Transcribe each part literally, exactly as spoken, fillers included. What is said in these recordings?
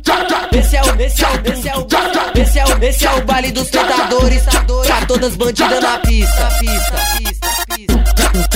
Esse é o, esse é o, esse é o, esse é o, esse é o baile dos tentadores. Pra todas bandidas na pista, pista, pista, pista.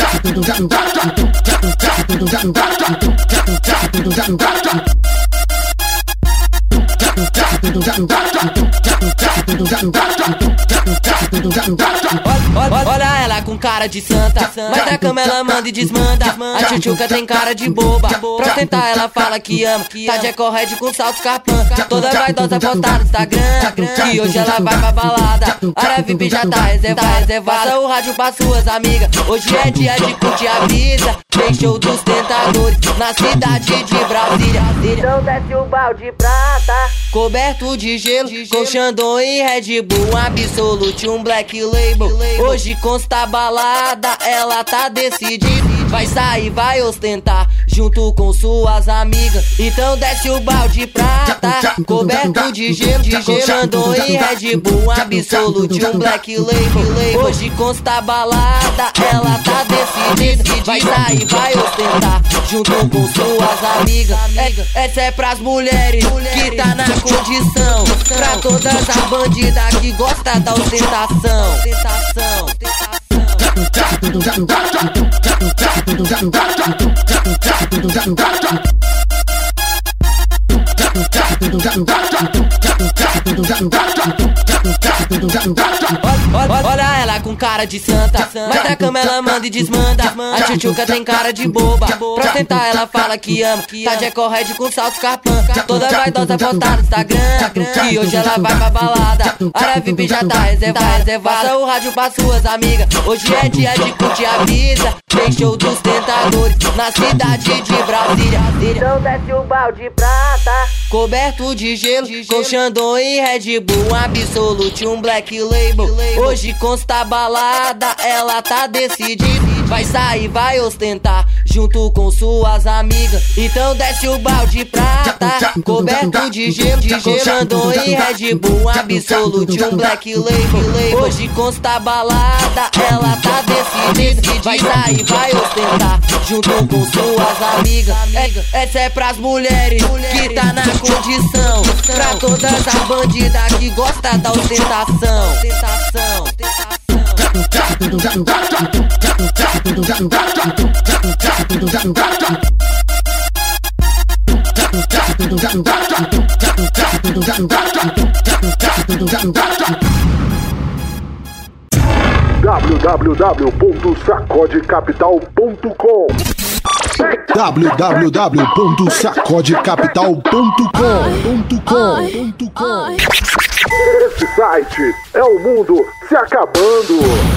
Olha, olha ela com cara de santa, mas na cama ela manda e desmanda. A tchutchuca tem cara de boba, pra tentar ela fala que ama. Tá de eco-red com salto carpã, toda vaidosa postar no Instagram, que hoje ela vai pra balada. Área V I P já tá reservada, reservada. O rádio pra suas amigas, hoje é dia de curtir a brisa. Tem show dos tentadores na cidade de Brasília. Então desce o balde prata, coberto de gelo, com Xandão e Red Bull, um Absolute, um Black Label. Hoje consta balada, ela tá decidida. Vai sair, vai ostentar, junto com suas amigas. Então desce o balde prata, coberto de gelo, com Xandão e Red Bull, um Absolute, um Black Label. Hoje consta balada, ela tá decidida. Vai sair, vai ostentar, junto com suas amigas. Essa é pras mulheres que tá na condição, pra todas as bandidas que gostam da ostentação. Ostentação, ostentação. Olha, olha ela com cara de santa, mas na cama ela manda e desmanda. A tchutchuca tem cara de boba, pra tentar ela fala que ama. Tá de eco-red com salto carpã, toda vaidosa postar no Instagram, que hoje ela vai pra balada. Área V I P já tá reservada, reservada. O rádio pra suas amigas, hoje é dia de curtir a brisa. Tem show dos tentadores na cidade de Brasília. Então desce o balde prata, coberto de gelo, com Xandão e Red Bull, um Absolute, um Black Label. Hoje consta balada, ela tá decidida. Vai sair, vai ostentar, junto com suas amigas. Então desce o balde prata, coberto de gelo, com Xandão e Red Bull, um Absolute, um Black Label. Hoje consta balada, ela tá decidida. Vai sair, vai ostentar, junto com suas amigas. Essa é pras mulheres que tá na condição, pra todas as bandidas que gostam da ostentação. Ostentação, ostentação. w w w ponto sacode capital ponto com w w w ponto sacode capital ponto com. Esse site é o mundo se acabando.